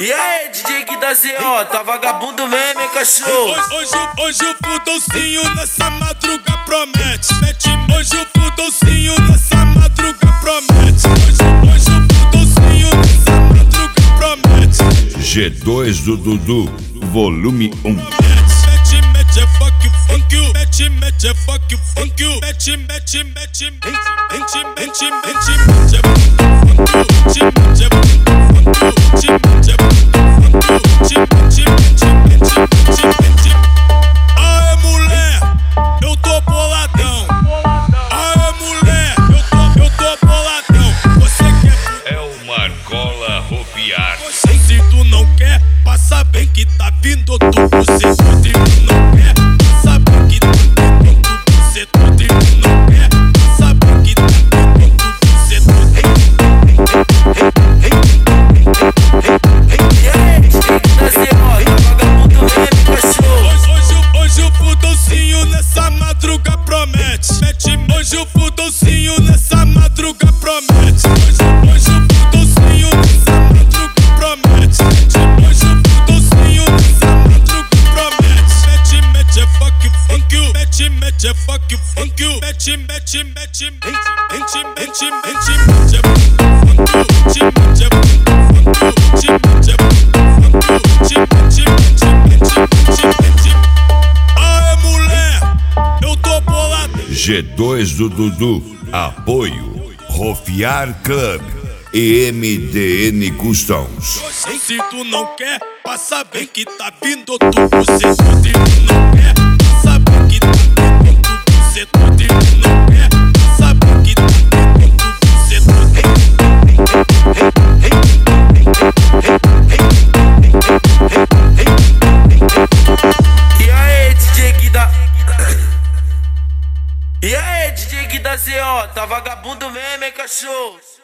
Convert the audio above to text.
E aí, DJ que da CO, tá vagabundo mesmo, hein, cachorro? Hoje o pudolcinho nessa madruga promete. Hoje o pudolcinho nessa madruga promete. Hoje o pudolcinho nessa madruga promete. G2 do Dudu, volume 1. Mete é fuck you, mete é fuck you, mete aê mulher, eu tô boladão. Aê mulher, eu tô boladão. Você quer? É o Marcola Ropiar. Se tu não quer, passa bem que tá vindo do você. Se tu não quer, passa bem que tá vindo do você. Se tu não quer, passa bem que tá vindo do você. E aí, DJ que da CO, tá vagabundo mesmo, cachorro? Hoje o pudolcinho nessa madruga promete. Hoje o pudolcinho nessa madruga promete. Hoje o pudolcinho nessa madruga promete. Hoje o pudolcinho nessa madruga promete. Mete é fuck you, mete é fuck you, aê mulher, eu tô bolado. G2 do Dudu, apoio Rofiar Club e MDN Customs. Se tu não quer, passa bem que tá vindo do você. Se tu não quer, passa bem que tá vindo do você. Se tu não quer, passa bem que tá vindo do você. E aí, DJ que da... E aí, DJ que da CO, tá vagabundo mesmo, hein, cachorro?